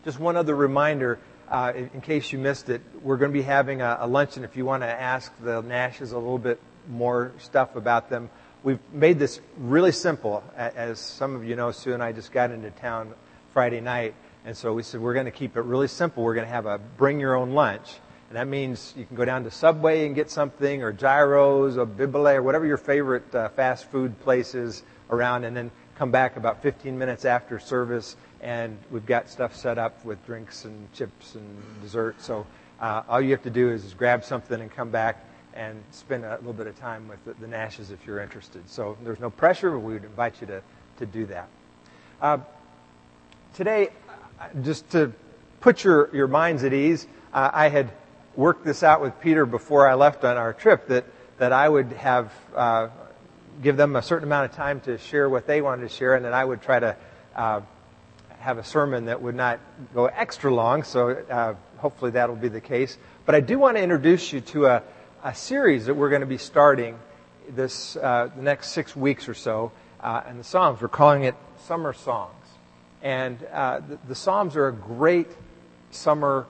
Just one other reminder, in case you missed it, we're going to be having a luncheon. If you want to ask the Nashes a little bit more stuff about them, we've made this really simple. As some of you know, Sue and I just got into town Friday night, and so we said we're going to keep it really simple. We're going to have a bring your own lunch. And that means you can go down to Subway and get something, or Gyros, or Bibele, or whatever your favorite fast food place is around, and then come back about 15 minutes after service, and we've got stuff set up with drinks and chips and dessert. So all you have to do is grab something and come back and spend a little bit of time with the Nashes if you're interested. So there's no pressure, but we would invite you to do that. Today, just to put your minds at ease, I had worked this out with Peter before I left on our trip that I would have give them a certain amount of time to share what they wanted to share, and then I would try to have a sermon that would not go extra long, so hopefully that will be the case. But I do want to introduce you to a series that we're going to be starting the next 6 weeks or so in the Psalms. We're calling it Summer Songs. And the Psalms are a great summer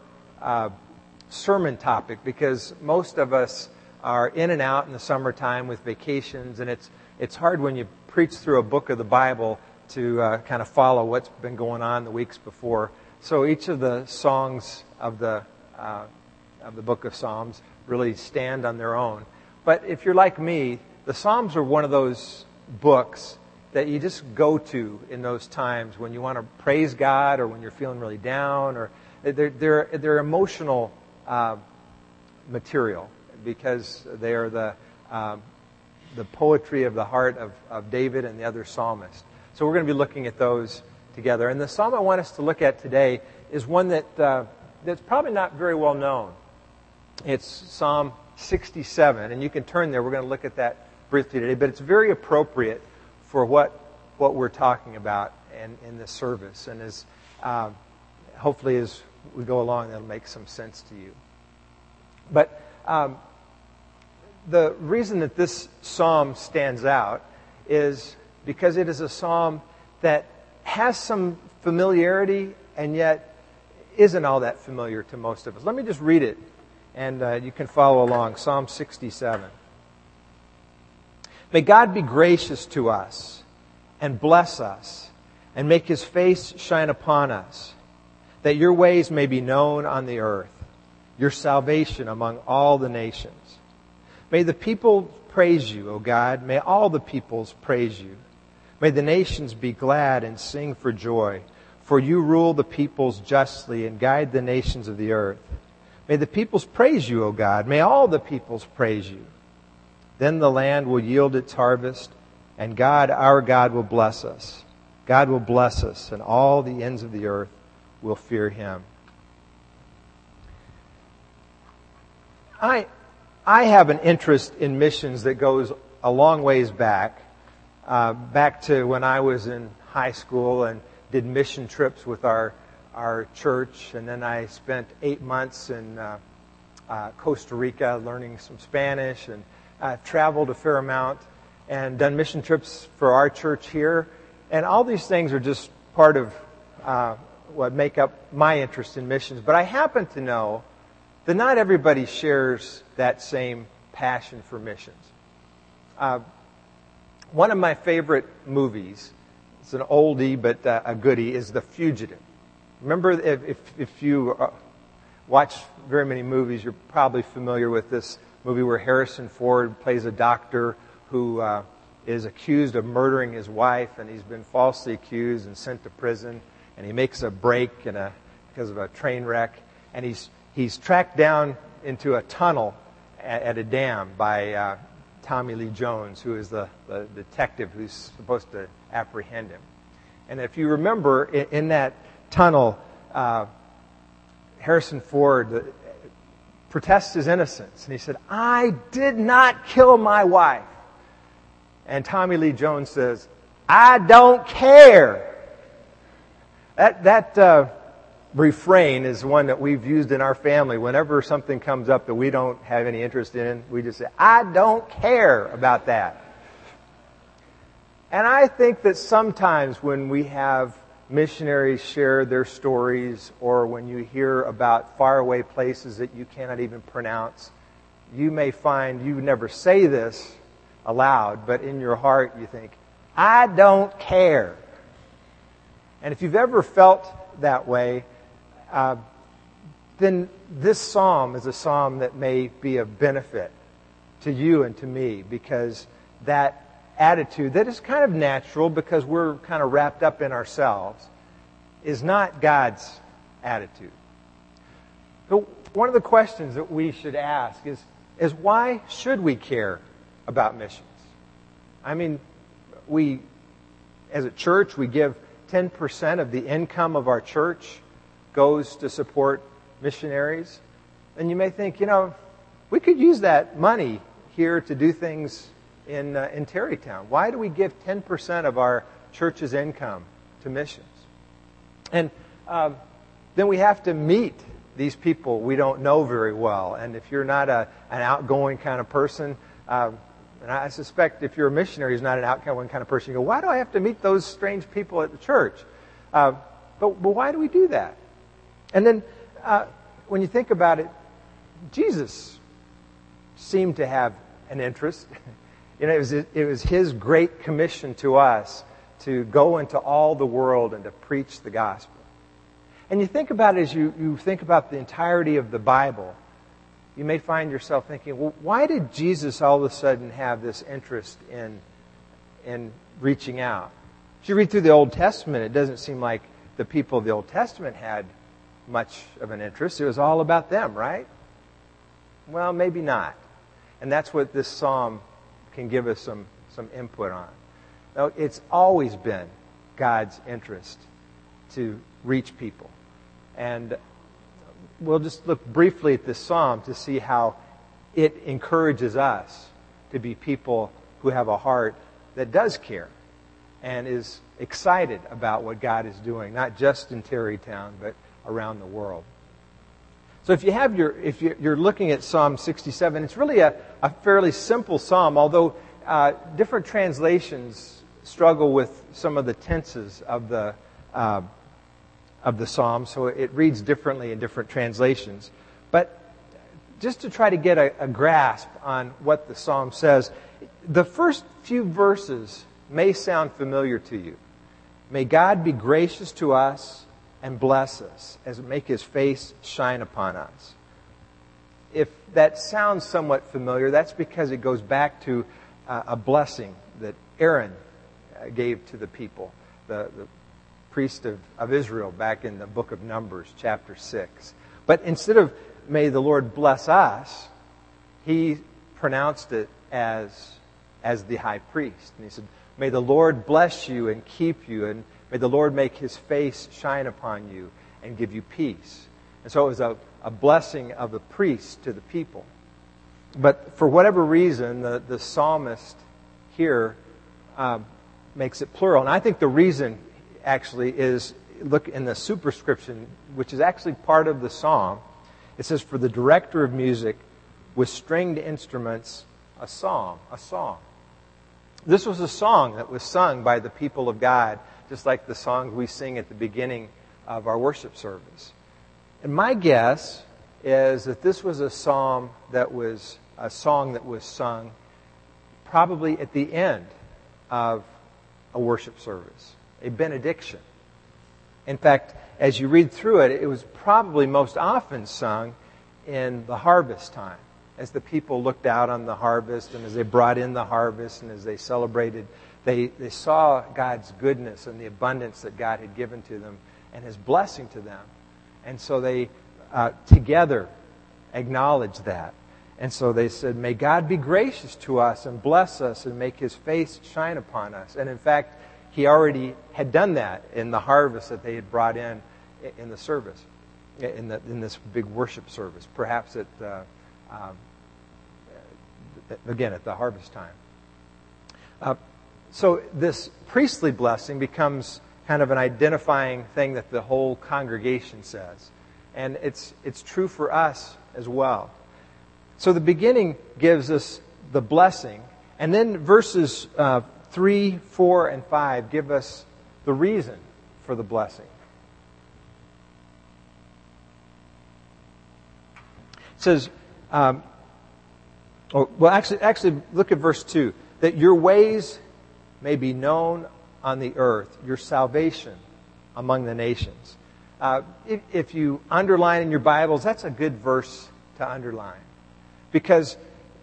sermon topic because most of us are in and out in the summertime with vacations, and it's hard when you preach through a book of the Bible to kind of follow what's been going on the weeks before. So each of the songs of the book of Psalms really stand on their own. But if you're like me, the Psalms are one of those books that you just go to in those times when you want to praise God or when you're feeling really down, or they're emotional material because they are the poetry of the heart of David and the other psalmists. So we're going to be looking at those together. And the psalm I want us to look at today is one that's probably not very well known. It's Psalm 67, and you can turn there. We're going to look at that briefly today, but it's very appropriate for what we're talking about in this service. And as hopefully as we go along, that'll make some sense to you. But the reason that this psalm stands out is because it is a psalm that has some familiarity and yet isn't all that familiar to most of us. Let me just read it, and you can follow along. Psalm 67. May God be gracious to us and bless us and make His face shine upon us, that your ways may be known on the earth, your salvation among all the nations. May the people praise you, O God. May all the peoples praise you. May the nations be glad and sing for joy, for you rule the peoples justly and guide the nations of the earth. May the peoples praise you, O God. May all the peoples praise you. Then the land will yield its harvest, and God, our God, will bless us. God will bless us, and all the ends of the earth will fear Him. I have an interest in missions that goes a long ways back to when I was in high school and did mission trips with our church, and then I spent 8 months in Costa Rica learning some Spanish, and traveled a fair amount and done mission trips for our church here. And all these things are just part of what make up my interest in missions. But I happen to know that not everybody shares that same passion for missions. One of my favorite movies, it's an oldie but a goodie, is The Fugitive. Remember, if you watch very many movies, you're probably familiar with this movie where Harrison Ford plays a doctor who is accused of murdering his wife, and he's been falsely accused and sent to prison, and he makes a break because of a train wreck, and he's tracked down into a tunnel at a dam by Tommy Lee Jones, who is the detective who's supposed to apprehend him. And if you remember, in that tunnel, Harrison Ford protests his innocence. And he said, "I did not kill my wife." And Tommy Lee Jones says, "I don't care." That refrain is one that we've used in our family. Whenever something comes up that we don't have any interest in, we just say, "I don't care about that." And I think that sometimes when we have missionaries share their stories, or when you hear about faraway places that you cannot even pronounce, you may find you never say this aloud, but in your heart you think, I don't care. And if you've ever felt that way, then this psalm is a psalm that may be of benefit to you and to me, because that attitude that is kind of natural because we're kind of wrapped up in ourselves is not God's attitude. So one of the questions that we should ask is why should we care about missions? I mean, we, as a church, we give 10% of the income of our church goes to support missionaries. And you may think, we could use that money here to do things in Terrytown. Why do we give 10% of our church's income to missions? And then we have to meet these people we don't know very well. And if you're not an outgoing kind of person, and I suspect if you're a missionary who's not an outgoing kind of person, you go, why do I have to meet those strange people at the church? But why do we do that? And then when you think about it, Jesus seemed to have an interest. It was His great commission to us to go into all the world and to preach the gospel. And you think about it as you think about the entirety of the Bible, you may find yourself thinking, well, why did Jesus all of a sudden have this interest in reaching out? If you read through the Old Testament, it doesn't seem like the people of the Old Testament had much of an interest. It was all about them, right? Well, maybe not. And that's what this psalm can give us some input on. Now, it's always been God's interest to reach people. And we'll just look briefly at this psalm to see how it encourages us to be people who have a heart that does care and is excited about what God is doing, not just in Terrytown, but around the world. So if you're looking at Psalm 67, it's really a fairly simple psalm, although different translations struggle with some of the tenses of the psalm, so it reads differently in different translations. But just to try to get a grasp on what the psalm says, the first few verses may sound familiar to you. May God be gracious to us and bless us, as make His face shine upon us. If that sounds somewhat familiar, that's because it goes back to a blessing that Aaron gave to the people, the priest of Israel, back in the book of Numbers, chapter 6. But instead of, may the Lord bless us, he pronounced it as the high priest. And he said, may the Lord bless you and keep you, and may the Lord make His face shine upon you and give you peace. And so it was a blessing of the priest to the people. But for whatever reason, the psalmist here makes it plural. And I think the reason actually is, look in the superscription, which is actually part of the psalm. It says, for the director of music with stringed instruments, a song. This was a song that was sung by the people of God, just like the songs we sing at the beginning of our worship service. And my guess is that this was a song that was sung probably at the end of a worship service, a benediction. In fact, as you read through it, it was probably most often sung in the harvest time, as the people looked out on the harvest and as they brought in the harvest and as they celebrated, they saw God's goodness and the abundance that God had given to them and His blessing to them. And so they together acknowledged that. And so they said, may God be gracious to us and bless us and make His face shine upon us. And in fact, He already had done that in the harvest that they had brought in the service, in this big worship service, perhaps again at the harvest time. So this priestly blessing becomes kind of an identifying thing that the whole congregation says. And it's true for us as well. So the beginning gives us the blessing, and then verses 3, 4, and 5 give us the reason for the blessing. It says, actually, look at verse 2. That your ways may be known on the earth, your salvation among the nations. If you underline in your Bibles, that's a good verse to underline. Because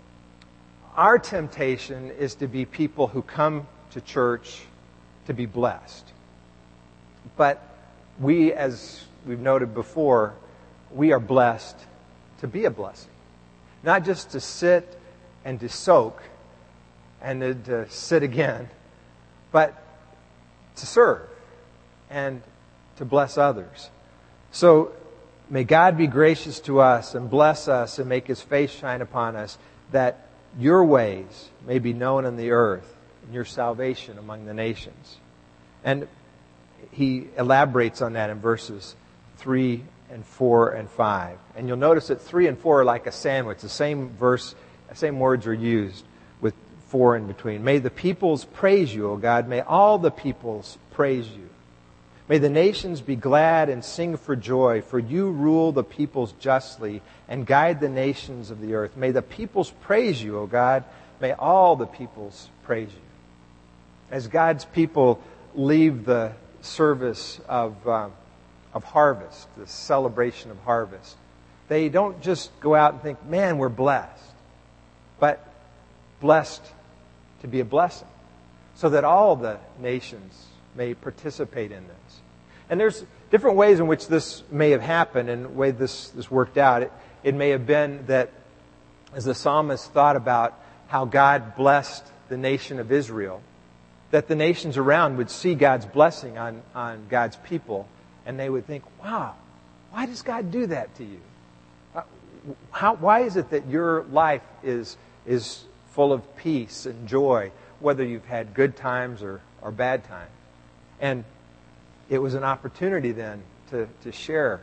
our temptation is to be people who come to church to be blessed. But we, as we've noted before, we are blessed to be a blessing. Not just to sit and to soak and to sit again, but to serve and to bless others. So may God be gracious to us and bless us and make His face shine upon us, that your ways may be known on the earth and your salvation among the nations. And he elaborates on that in verses 3 and 4 and 5. And you'll notice that 3 and 4 are like a sandwich. The same verse, the same words are used with 4 in between. May the peoples praise you, O God. May all the peoples praise you. May the nations be glad and sing for joy, for you rule the peoples justly and guide the nations of the earth. May the peoples praise you, O God. May all the peoples praise you. As God's people leave the service of harvest, the celebration of harvest, they don't just go out and think, man, we're blessed, but blessed to be a blessing, so that all the nations may participate in this. And there's different ways in which this may have happened and the way this worked out. It may have been that as the psalmist thought about how God blessed the nation of Israel, that the nations around would see God's blessing on God's people, and they would think, wow, why does God do that to you? Why is it that your life is full of peace and joy, whether you've had good times or bad times? And it was an opportunity then to share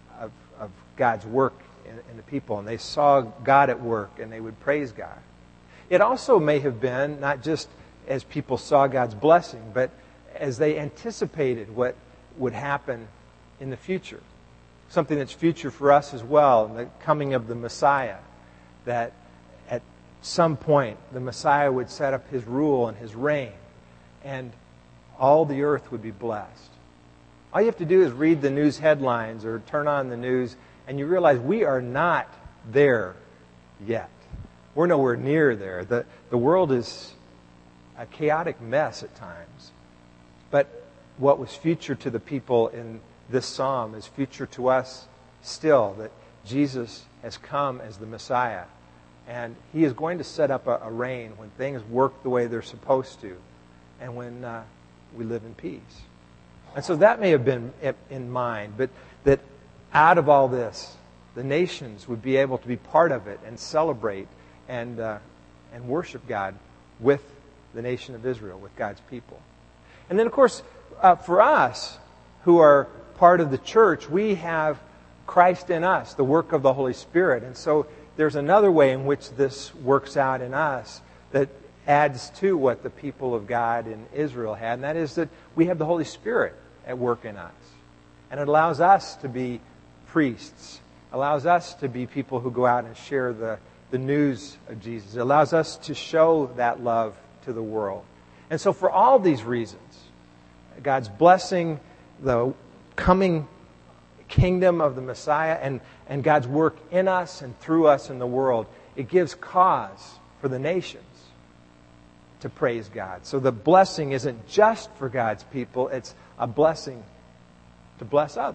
of God's work in the people. And they saw God at work and they would praise God. It also may have been not just as people saw God's blessing, but as they anticipated what would happen in the future. Something that's future for us as well, in the coming of the Messiah. That at some point the Messiah would set up His rule and His reign, and all the earth would be blessed. All you have to do is read the news headlines or turn on the news, and you realize we are not there yet. We're nowhere near there. The world is a chaotic mess at times. But what was future to the people in this psalm is future to us still, that Jesus has come as the Messiah. And He is going to set up a reign when things work the way they're supposed to, and when we live in peace. And so that may have been in mind, but that out of all this, the nations would be able to be part of it and celebrate and worship God with the nation of Israel, with God's people. And then, of course, for us who are part of the church, we have Christ in us, the work of the Holy Spirit. And so there's another way in which this works out in us that adds to what the people of God in Israel had, and that is that we have the Holy Spirit at work in us. And it allows us to be priests, allows us to be people who go out and share the news of Jesus. It allows us to show that love to the world. And so for all these reasons, God's blessing, the coming kingdom of the Messiah, and God's work in us and through us in the world, it gives cause for the nations to praise God. So the blessing isn't just for God's people, it's a blessing to bless others.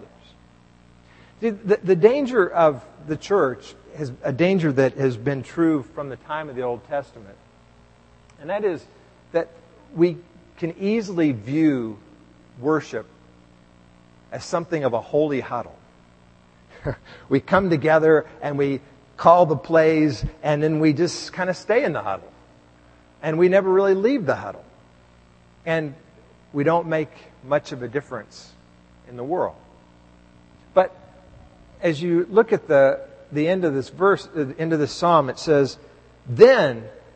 See, the danger of the church is a danger that has been true from the time of the Old Testament. And that is that we can easily view worship as something of a holy huddle. We come together and we call the plays, and then we just kind of stay in the huddle. And we never really leave the huddle. And we don't make much of a difference in the world. But as you look at the end of this verse, the end of this psalm, it says, then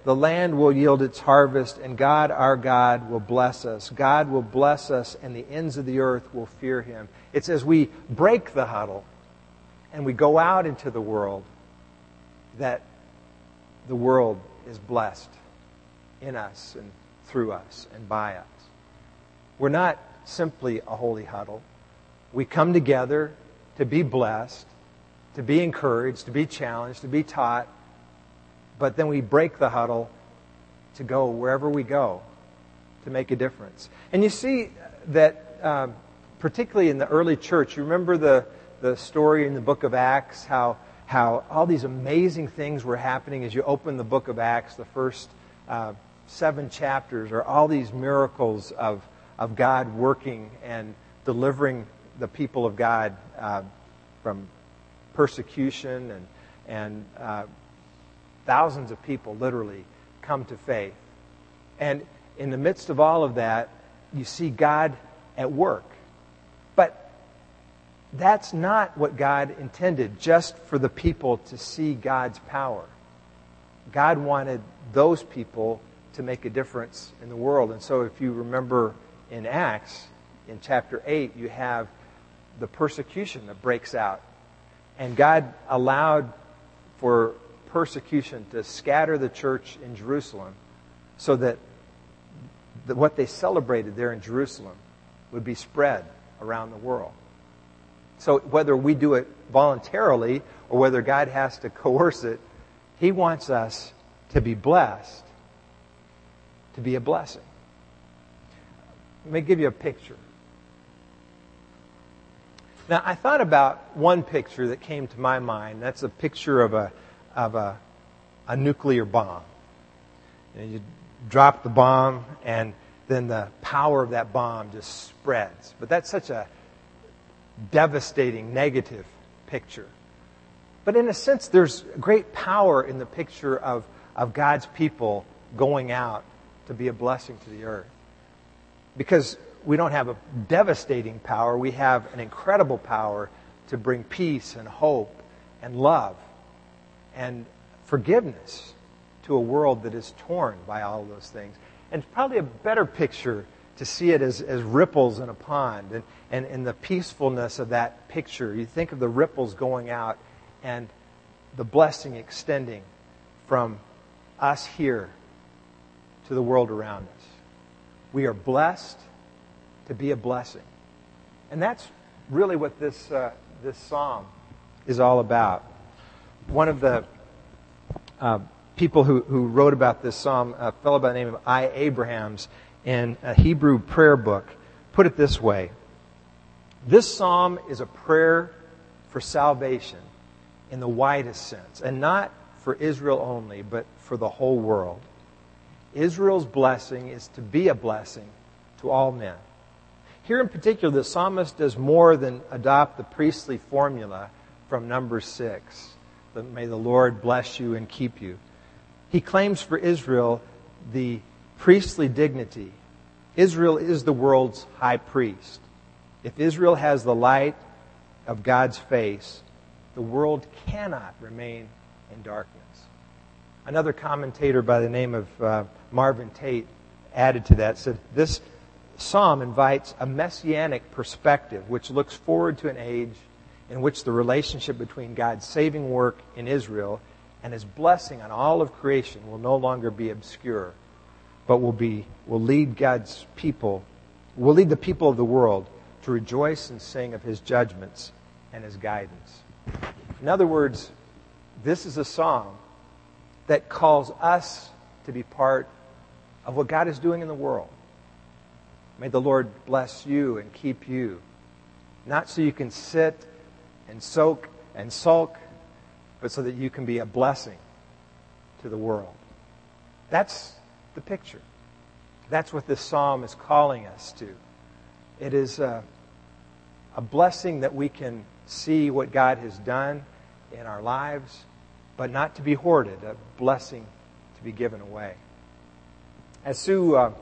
the land will yield its harvest, and God, our God, will bless us. God will bless us, and the ends of the earth will fear Him. It's as we break the huddle and we go out into the world that the world is blessed in us and through us and by us. We're not simply a holy huddle. We come together to be blessed, to be encouraged, to be challenged, to be taught, but then we break the huddle to go wherever we go to make a difference. And you see that particularly in the early church, you remember the story in the book of Acts, how all these amazing things were happening as you open the book of Acts. The first 7 chapters are all these miracles of God working and delivering the people of God from persecution, and thousands of people literally come to faith. And in the midst of all of that, you see God at work. But that's not what God intended, just for the people to see God's power. God wanted those people to make a difference in the world. And so if you remember in Acts, in chapter 8, you have the persecution that breaks out. And God allowed for persecution to scatter the church in Jerusalem so that what they celebrated there in Jerusalem would be spread around the world. So whether we do it voluntarily or whether God has to coerce it, He wants us to be blessed, to be a blessing. Let me give you a picture. Now, I thought about one picture that came to my mind. That's a picture of a nuclear bomb. You drop the bomb, and then the power of that bomb just spreads. But that's such a devastating, negative picture. But in a sense, there's great power in the picture of God's people going out to be a blessing to the earth. Because we don't have a devastating power, we have an incredible power to bring peace and hope and love and forgiveness to a world that is torn by all of those things. And it's probably a better picture to see it as ripples in a pond, and in the peacefulness of that picture. You think of the ripples going out and the blessing extending from us here to the world around us. We are blessed to be a blessing. And that's really what this psalm is all about. One of the people who wrote about this psalm, a fellow by the name of I. Abrahams, in a Hebrew prayer book, put it this way: this psalm is a prayer for salvation in the widest sense, and not for Israel only, but for the whole world. Israel's blessing is to be a blessing to all men. Here in particular, the psalmist does more than adopt the priestly formula from Numbers 6. That may the Lord bless you and keep you. He claims for Israel the priestly dignity. Israel is the world's high priest. If Israel has the light of God's face, the world cannot remain in darkness. Another commentator by the name of Marvin Tate added to that, said, this psalm invites a messianic perspective which looks forward to an age in which the relationship between God's saving work in Israel and His blessing on all of creation will no longer be obscure, but will lead the people of the world to rejoice and sing of His judgments and His guidance. In other words, this is a song that calls us to be part of what God is doing in the world. May the Lord bless you and keep you, not so you can sit and soak and sulk, but so that you can be a blessing to the world. That's the picture. That's what this psalm is calling us to. It is a blessing that we can see what God has done in our lives, but not to be hoarded, a blessing to be given away. As Sue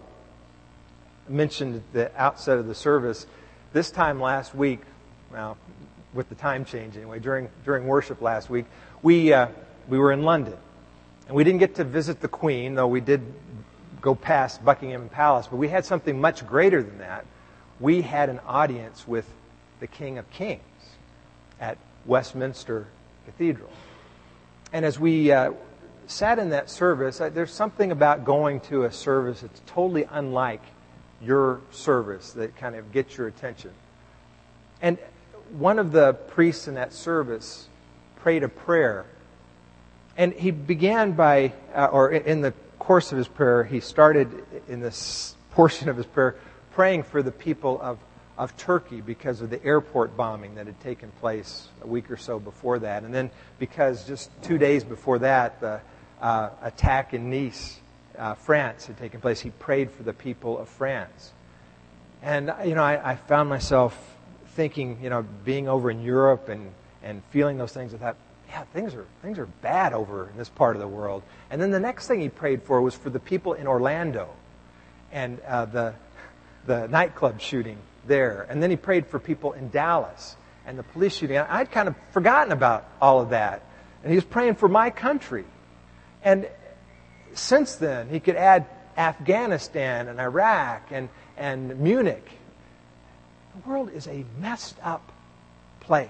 mentioned at the outset of the service, this time last week, well, with the time change anyway, during worship last week, we were in London. And we didn't get to visit the Queen, though we did go past Buckingham Palace, but we had something much greater than that. We had an audience with the King of Kings at Westminster Cathedral. And as we sat in that service, there's something about going to a service that's totally unlike your service that kind of gets your attention. And one of the priests in that service prayed a prayer. And he began by, or in the course of his prayer, he started in this portion of his prayer praying for the people of Turkey because of the airport bombing that had taken place a week or so before that. And then because just 2 days before that, the attack in Nice, France had taken place, he prayed for the people of France. And, I found myself thinking, being over in Europe and feeling those things, I thought, yeah, things are bad over in this part of the world. And then the next thing he prayed for was for the people in Orlando and the nightclub shooting there. And then he prayed for people in Dallas and the police shooting. I'd kind of forgotten about all of that. And he was praying for my country. And since then, he could add Afghanistan and Iraq and Munich. The world is a messed up place.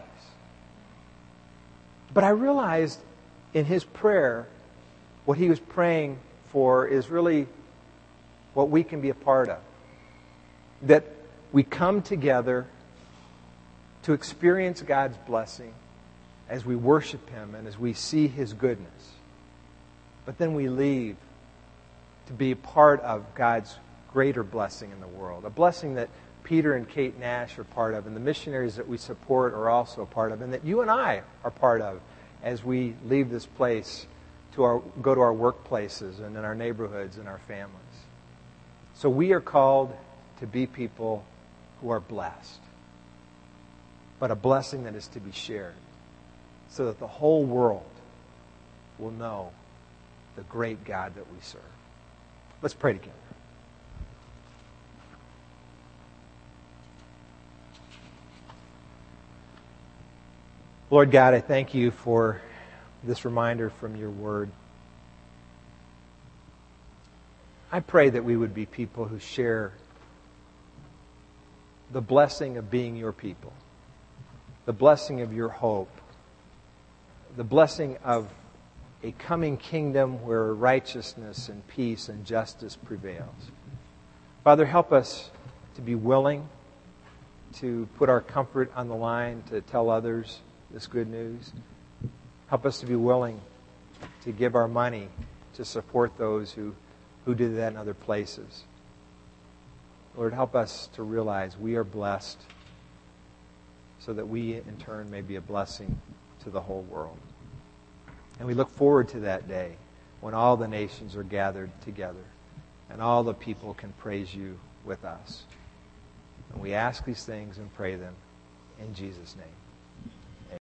But I realized in his prayer, what he was praying for is really what we can be a part of. That we come together to experience God's blessing as we worship Him and as we see His goodness. But then we leave to be a part of God's greater blessing in the world. A blessing that Peter and Kate Nash are part of, and the missionaries that we support are also a part of, and that you and I are part of as we leave this place to go to our workplaces and in our neighborhoods and our families. So we are called to be people who are blessed, but a blessing that is to be shared so that the whole world will know the great God that we serve. Let's pray together. Lord God, I thank you for this reminder from your word. I pray that we would be people who share the blessing of being your people, the blessing of your hope, the blessing of a coming kingdom where righteousness and peace and justice prevails. Father, help us to be willing to put our comfort on the line to tell others this good news. Help us to be willing to give our money to support those who do that in other places. Lord, help us to realize we are blessed so that we in turn may be a blessing to the whole world. And we look forward to that day when all the nations are gathered together and all the people can praise you with us. And we ask these things and pray them in Jesus' name.